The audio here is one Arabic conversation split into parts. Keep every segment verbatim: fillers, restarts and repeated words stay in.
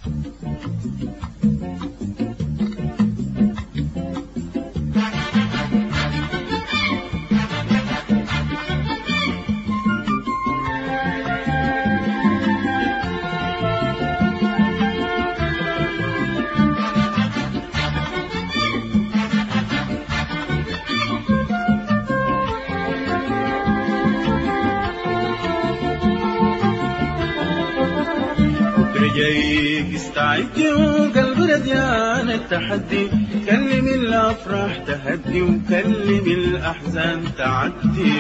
جايك استعدي وقلب رديان التحدي، كلم الافراح تهدي وكلم الاحزان تعدي.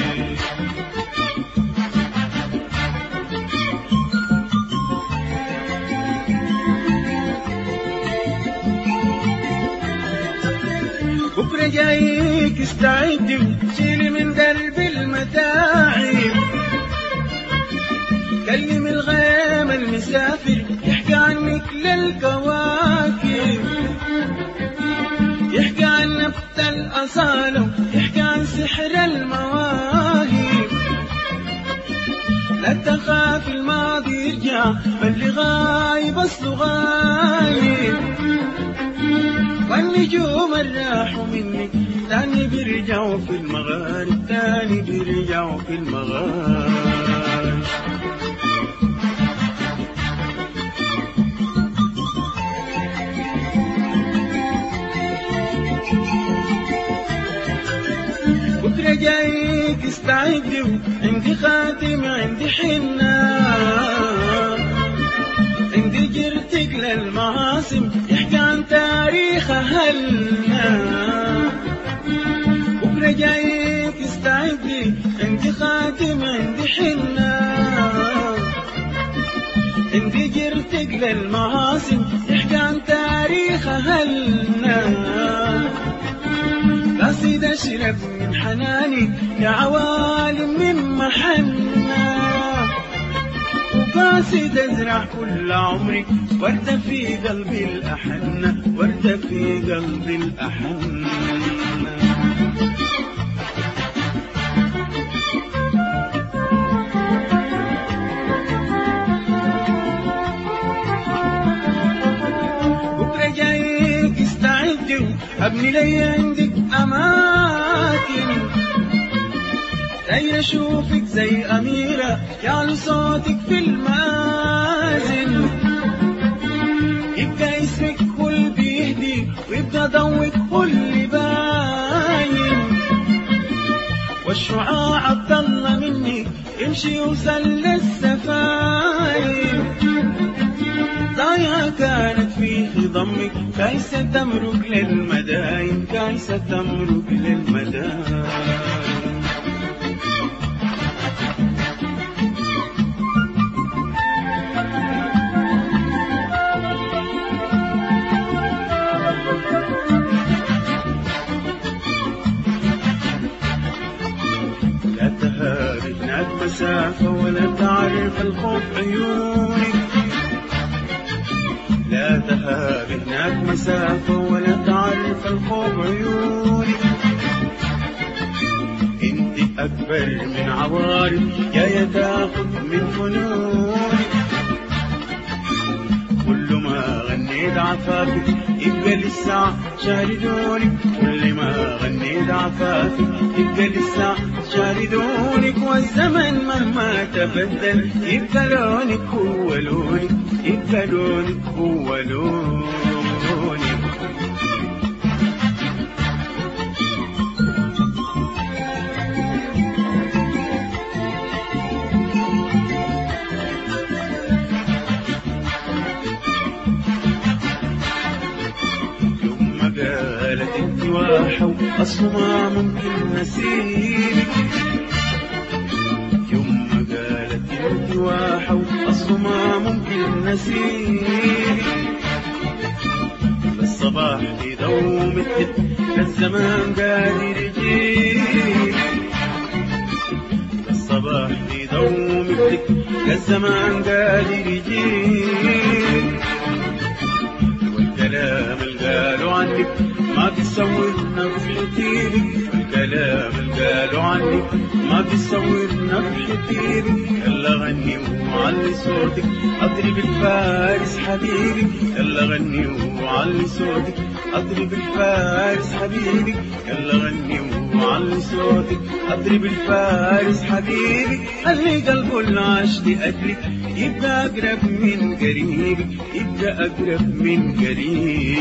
بكره جايك استعدي وشيلي من قلب المتاعب، كلم الغيم المسافر يحكي عنك للكواكب، يحكي عن نبت الأصالة يحكي عن سحر المواهب. لا تخاف الماضي يرجع فاللي غايب أصله غايب، والنجوم الراحوا منك تاني بيرجعوا في المغارب، تاني بيرجعوا في المغارب. بكرة جايك استعدي عندي خاتم عندي حنة، عندي جرتك للمعاصم يحكي عن تاريخ أهلنا. بكرة جايك استعدي عندي خاتم عندي حنة، عندي جرتك للمعاصم يحكي عن تاريخ أهلنا. قاصد أشرب من حناني يا عوالم من محنة، وقاصد أزرع كل عمري وردة في قلبي الأحنة، وردة في قلبي الأحنة. بكرة جايك استعدي أبني لي عندك أماكن، داير أشوفك زي أميرة يعلو صوتك في المآذن، يبقى اسمك كل بيهدي ويبقى ضوك كل باين، والشعاع الضل منك يمشي يوصل للسفاين. ضايعة كانت في خضمك كايسة تمرق للمداين، كايسة تمرق للمداين. لا تهاب هناك مسافة ولا تعرف الخوف عيونك، لا تهاب هناك مسافة ولا تعرف الخوف عيونك. انت أكبر من عوارض جاية تاخد من فنونك، كل ما غنيت عفافك يبقى لسه شاردونك، كل ما غنيت عفافك يبقى لسه شاردونك. والزمن مهما تبدل يبقى لونك هو لونك، يبقى لونك هو لونك. يوم ما قالت انت واحة أصله ما ممكن نسيبك، يوم ما قالت انت واحة أصله ما ممكن نسيبك. الصباح في دوم التد الزمان قادر يجيك، الصباح في دوم التد الزمان قادر يجيك. والكلام اللي قالوا عنك ما بيسوي نفس خطيبك، والكلام اللي قالوا عنك ما بيصورنا بحبيبي يلا غني وعلي صوتك اضرب الفارس حبيبي يلا غني وعلي صوتك اضرب الفارس حبيبي يلا غني وعلي صوتك اضرب الفارس حبيبي خلي قلبه العشق لاجلك يبقى اقرب من قريبي يبقى اقرب من قريبي.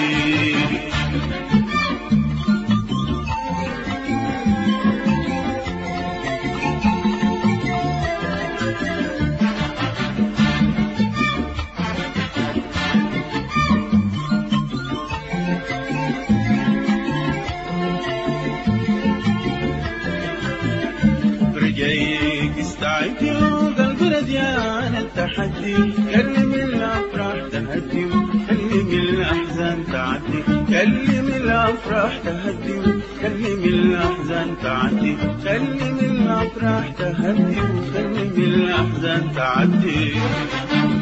جايك استعدي وقلبي رجعان التحدي كلم الافراح تهدي كلم الاحزان تعدي كلم الافراح تهدي كلم الاحزان تعدي كلم الافراح تهدي وكلم الاحزان تعدي.